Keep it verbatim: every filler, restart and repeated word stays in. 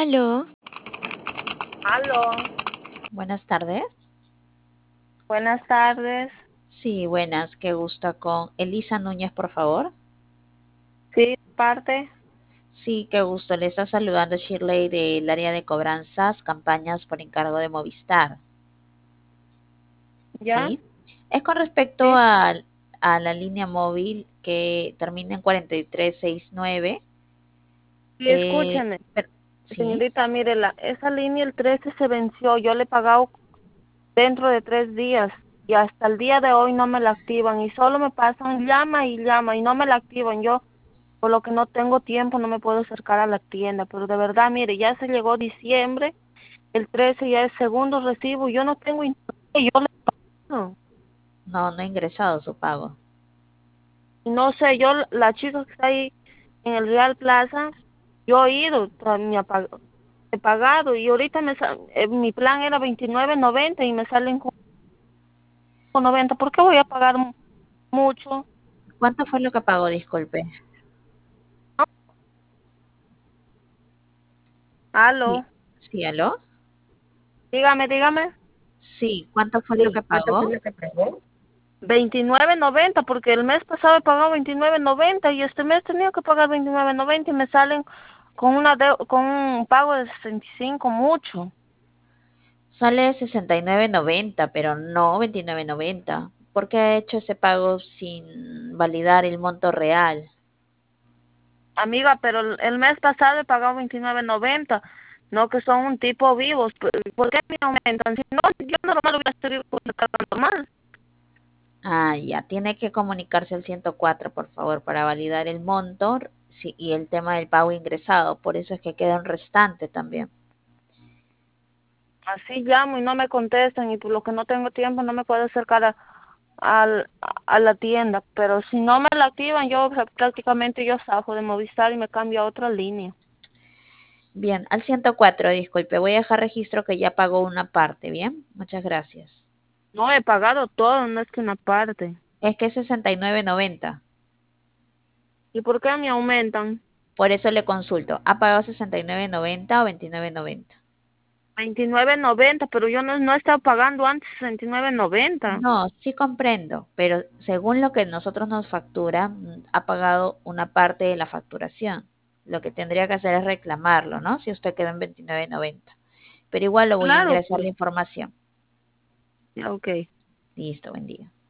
Aló, Aló, buenas tardes. buenas tardes. Sí, buenas, qué gusto con Elisa Núñez, por favor. Sí, parte, Sí, qué gusto. Le está saludando Shirley del área de cobranzas, campañas por encargo de Movistar. ¿ya? Sí. Es con respecto Sí, a, a la línea móvil que termina en cuatro tres seis nueve. sí, Eh, escúchame. per- sí. Señorita, mire, la, esa línea el trece se venció. Yo le he pagado dentro de tres días y hasta el día de hoy no me la activan y solo me pasan llama y llama y no me la activan. Yo, por lo que no tengo tiempo, no me puedo acercar a la tienda. Pero de verdad, mire, ya se llegó diciembre, el trece ya es segundo recibo. Yo no tengo internet, yo le pago. No, no ha ingresado su pago. No sé, yo, la chica que está ahí en el Real Plaza, yo he ido, tra- me ha pag- he pagado y ahorita me sa- eh, mi plan era veintinueve noventa y me salen con noventa. ¿Por qué voy a pagar mu- mucho? ¿Cuánto fue lo que pagó? Disculpe. Aló, Sí. Sí, ¿aló? dígame, dígame. Sí, ¿cuánto fue lo Sí, que ¿cuánto fue pagó? lo que pagó? veintinueve noventa porque el mes pasado he pagado veintinueve noventa y este mes tenía que pagar veintinueve noventa y me salen con una deu- con un pago de sesenta y cinco mucho. Sale sesenta y nueve noventa, pero no veintinueve noventa. ¿Por qué ha hecho ese pago sin validar el monto real? Amiga, pero el el mes pasado he pagado veintinueve noventa, no que son un tipo vivos. ¿Por por qué me aumentan? Si no, yo normal hubiera seguido con la carga normal. Ah, ya, tiene que comunicarse al ciento cuatro, por favor, para validar el monto sí, y el tema del pago ingresado. Por eso es que queda un restante también. Así llamo y no me contestan y por lo que no tengo tiempo no me puedo acercar a, al- a la tienda. Pero si no me la activan, yo prácticamente yo salgo de Movistar y me cambio a otra línea. Bien, al ciento cuatro, disculpe, voy a dejar registro que ya pagó una parte, ¿bien? Muchas gracias. No he pagado todo, no es que una parte. Es que es sesenta y nueve noventa. ¿Y por qué me aumentan? Por eso le consulto. ¿Ha pagado sesenta y nueve noventa o veintinueve noventa? Veintinueve noventa, pero yo no, no he estado pagando antes sesenta y nueve noventa. No, sí comprendo, pero según lo que nosotros nos factura, mm, ha pagado una parte de la facturación. Lo que tendría que hacer es reclamarlo, ¿no? Si usted quedó en veintinueve noventa. Pero igual lo voy a Claro, ingresar la pues. información. Ya, ok. Listo, buen día.